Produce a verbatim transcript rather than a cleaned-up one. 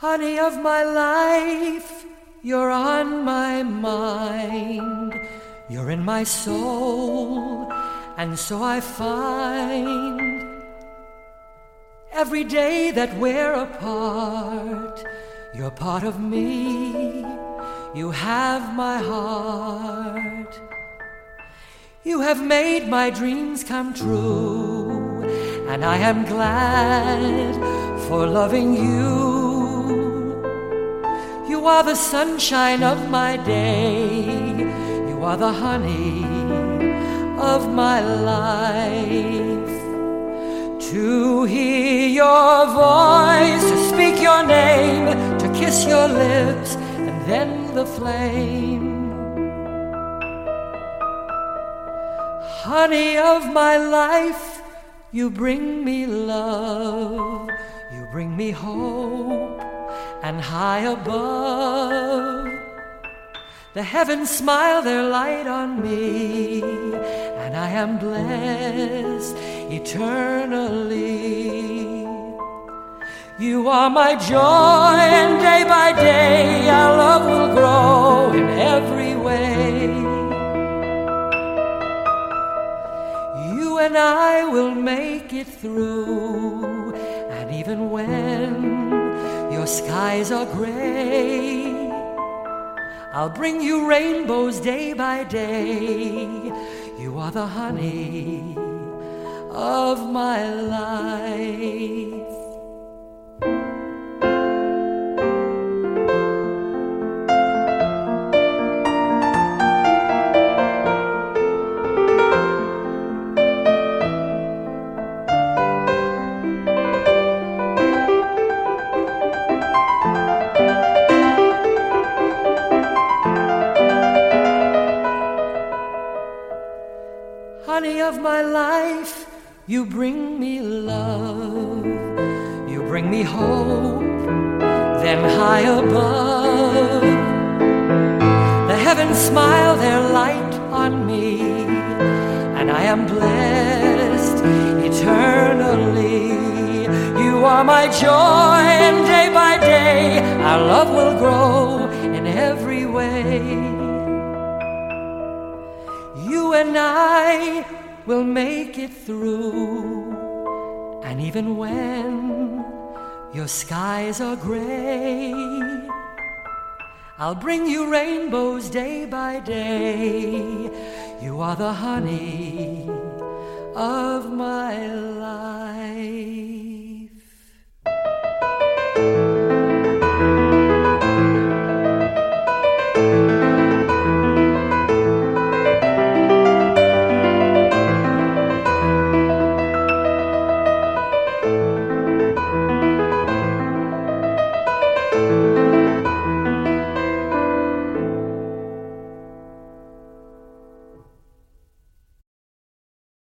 Honey of my life, you're on my mind. You're in my soul, and so I find every day that we're apart, you're part of me. You have my heart. You have made my dreams come true, and I am glad for loving you. You are the sunshine of my day. You are the honey of my life. To hear your voice, to speak your name, to kiss your lips, and then the flame. Honey of my life, you bring me love, you bring me hope, and high above the heavens smile their light on me, and I am blessed eternally. You are my joy, and day by day our love will grow in every way. You and I will make it through, and even when your skies are gray, I'll bring you rainbows day by day. You are the honey of my life. Honey of my life, you bring me love, you bring me hope, then high above the heavens smile their light on me, and I am blessed eternally. You are my joy, and day by day our love will grow in every way. You and I will make it through, and even when your skies are gray, I'll bring you rainbows day by day. You are the honey of my life.